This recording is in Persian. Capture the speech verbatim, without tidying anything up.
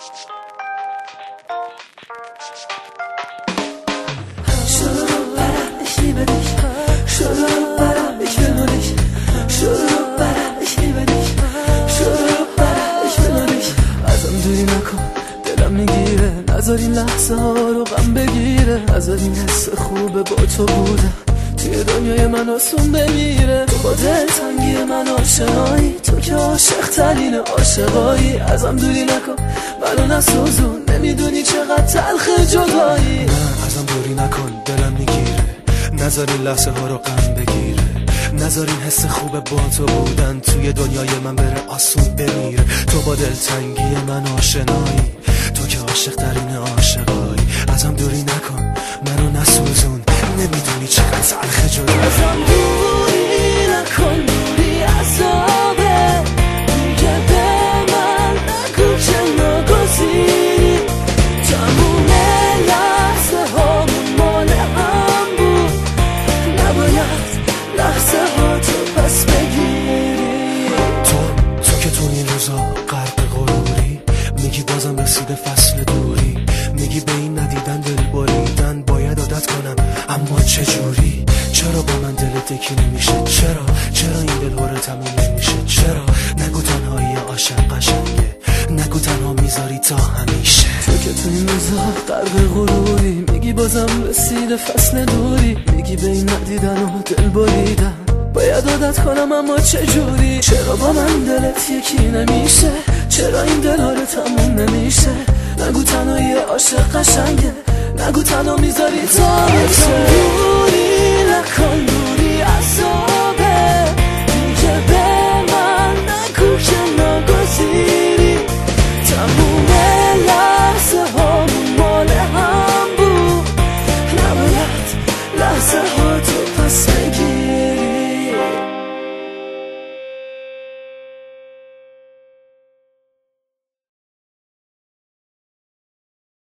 نذار این لحظه ها رو غم بگیره، نذار این حس خوبه با تو بودم توی دنیای من آسون بمیره. تو با دلتنگی من آشنایی، تو که عاشق ترین عاشقایی. ازم دوری نکن منو نسوزون، نمیدونی چقدر تلخ جدایی. نه ازم دوری نکن دلم میگیره، نذار این لحظه ها رو غم بگیره، نذار این حس خوبه با تو بودن توی دنیای من بره آسون بمیره. تو با دلتنگی من آشنایی، تو که عاشق ترین عاشقایی. ازم دوری نکن منو نسوزون، نمیدونی چقدر تلخ جدا. ازم دوری نکن، دوری عذابه، دیگه به من نگو که ناگزیری. تموم لحظه هامون مال هم بود، نباید لحظه ها تو پس بگیری. تو تو که تو این روزا غرق غروری، میگی بازم رسیده فصل دوری، میگی به این ندیدن دل بریدن باید عادت کنم، اما چجوری؟ چرا با من دلت یکی نمیشه؟ چرا چرا این دل هره تموم نمیشه؟ چرا نگو تنهایی عاشق قشنگه، نگو تنها میذاری تا همیشه. تو که تو این روزا غرق غروری، میگی بازم رسیده فصل دوری، میگی به این ندیدن و دل بریدن باید عادت کنم، اما چجوری؟ چرا با من دلت یکی نمیشه؟ چرا این دل ها رو تموم نمیشه؟ نگو تنهایی عاشق قشنگه، نگو تنها میذاری تا میشه. دوری نکن دوری